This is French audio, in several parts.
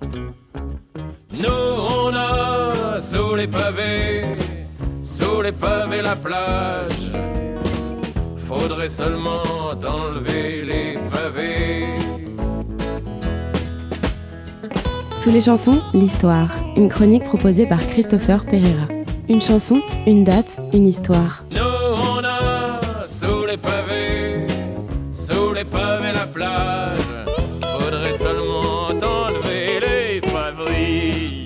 Nous on a sous les pavés la plage. Faudrait seulement enlever les pavés. Sous les chansons, l'histoire. Une chronique proposée par Christopher Pereira. Une chanson, une date, une histoire. Nous on a sous les pavés la plage. Faudrait seulement enlever les pavés.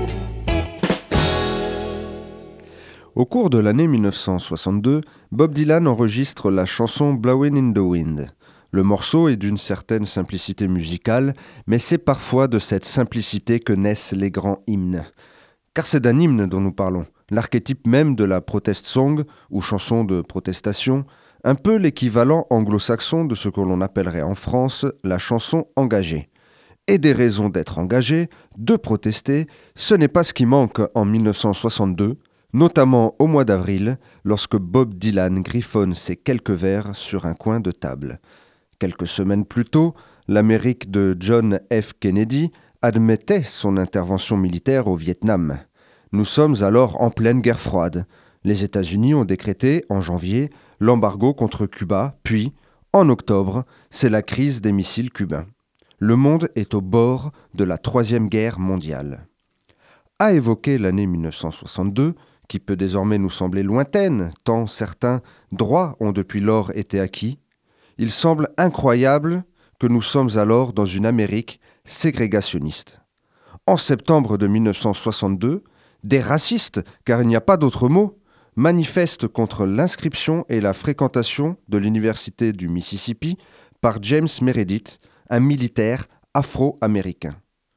Au cours de l'année 1962, Bob Dylan enregistre la chanson Blowin' in the Wind. Le morceau est d'une certaine simplicité musicale, mais c'est parfois de cette simplicité que naissent les grands hymnes. Car c'est d'un hymne dont nous parlons, l'archétype même de la protest song, ou chanson de protestation, un peu l'équivalent anglo-saxon de ce que l'on appellerait en France la chanson engagée. Et des raisons d'être engagé, de protester, ce n'est pas ce qui manque en 1962, notamment au mois d'avril, lorsque Bob Dylan griffonne ses quelques vers sur un coin de table. Quelques semaines plus tôt, l'Amérique de John F. Kennedy admettait son intervention militaire au Vietnam. Nous sommes alors en pleine guerre froide. Les États-Unis ont décrété, en janvier, l'embargo contre Cuba, puis, en octobre, c'est la crise des missiles cubains. Le monde est au bord de la Troisième Guerre mondiale. À évoquer l'année 1962, qui peut désormais nous sembler lointaine, tant certains droits ont depuis lors été acquis, il semble incroyable que nous sommes alors dans une Amérique ségrégationniste. En septembre de 1962, des racistes, car il n'y a pas d'autre mot, manifestent contre l'inscription et la fréquentation de l'université du Mississippi par James Meredith, un militaire afro-américain.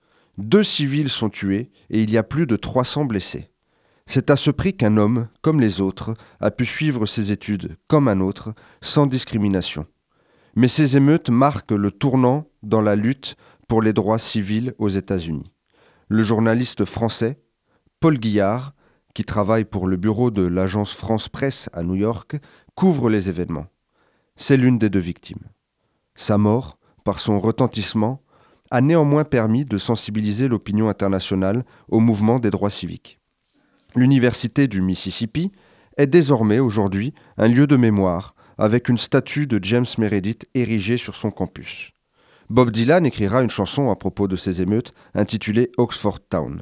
2 civils sont tués et il y a plus de 300 blessés. C'est à ce prix qu'un homme, comme les autres, a pu suivre ses études comme un autre, sans discrimination. Mais ces émeutes marquent le tournant dans la lutte pour les droits civils aux États-Unis. Le journaliste français, Paul Guillard, qui travaille pour le bureau de l'agence France-Presse à New York, couvre les événements. C'est l'une des 2 victimes. Sa mort, par son retentissement, a néanmoins permis de sensibiliser l'opinion internationale au mouvement des droits civiques. L'université du Mississippi est désormais aujourd'hui un lieu de mémoire avec une statue de James Meredith érigée sur son campus. Bob Dylan écrira une chanson à propos de ces émeutes intitulée Oxford Town.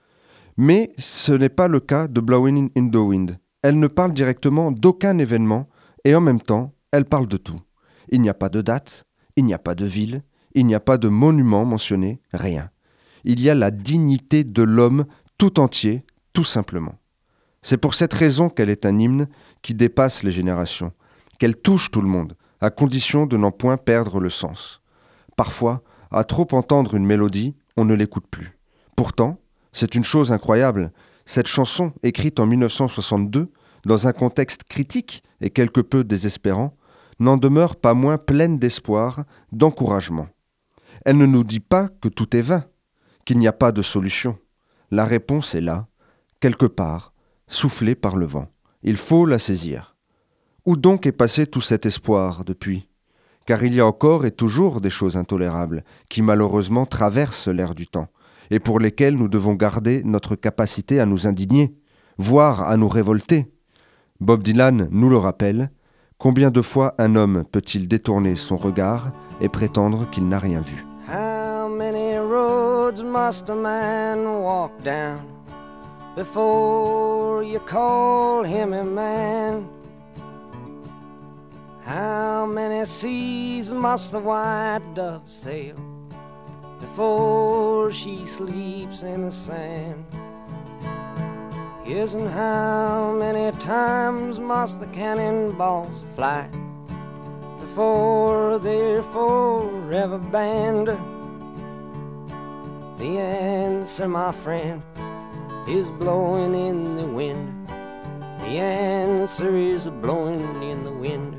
Mais ce n'est pas le cas de Blowin' in the Wind. Elle ne parle directement d'aucun événement et en même temps, elle parle de tout. Il n'y a pas de date, il n'y a pas de ville, il n'y a pas de monument mentionné, rien. Il y a la dignité de l'homme tout entier, tout simplement. C'est pour cette raison qu'elle est un hymne qui dépasse les générations, qu'elle touche tout le monde, à condition de n'en point perdre le sens. Parfois, à trop entendre une mélodie, on ne l'écoute plus. Pourtant, c'est une chose incroyable, cette chanson, écrite en 1962, dans un contexte critique et quelque peu désespérant, n'en demeure pas moins pleine d'espoir, d'encouragement. Elle ne nous dit pas que tout est vain, qu'il n'y a pas de solution. La réponse est là, quelque part, soufflée par le vent. Il faut la saisir. Où donc est passé tout cet espoir depuis ? Car il y a encore et toujours des choses intolérables qui malheureusement traversent l'air du temps et pour lesquelles nous devons garder notre capacité à nous indigner, voire à nous révolter. Bob Dylan nous le rappelle, combien de fois un homme peut-il détourner son regard et prétendre qu'il n'a rien vu ? How many roads must a man walk down before you call him a man? How many seas must the white dove sail before she sleeps in the sand? Yes, and how many times must the cannonballs fly before they're forever banned? The answer, my friend, is blowing in the wind. The answer is blowing in the wind.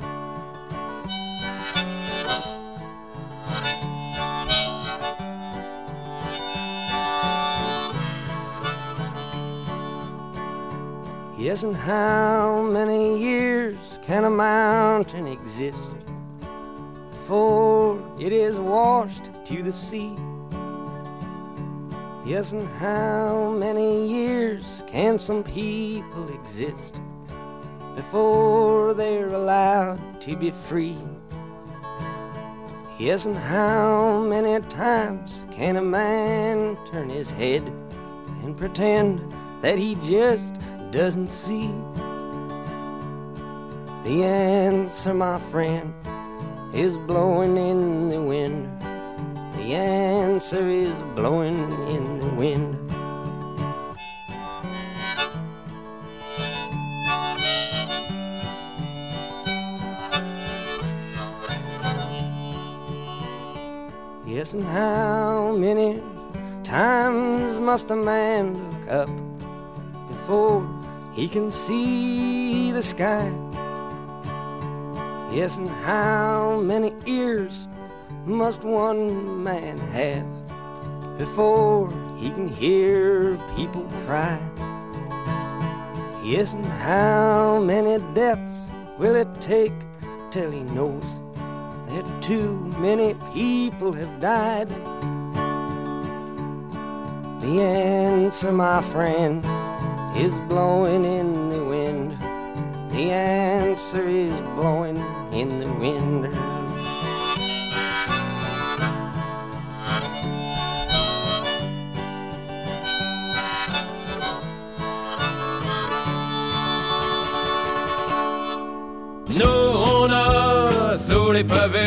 Yes, and how many years can a mountain exist before it is washed to the sea? Yes, and how many years can some people exist before they're allowed to be free? Yes, and how many times can a man turn his head and pretend that he just doesn't see? The answer, my friend, is blowing in the wind. The answer is blowing in the wind. Yes, and how many times must a man look up before he can see the sky? Yes, and how many ears must one man have before he can hear people cry? Yes, and how many deaths will it take till he knows that too many people have died? The answer, my friend, is blowing in the wind. The answer is blowing in the wind. Nous on a sous les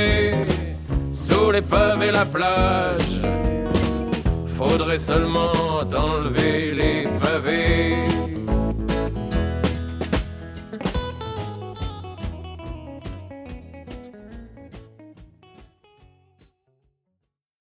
pavés la plage. Faudrait seulement enlever les pavés.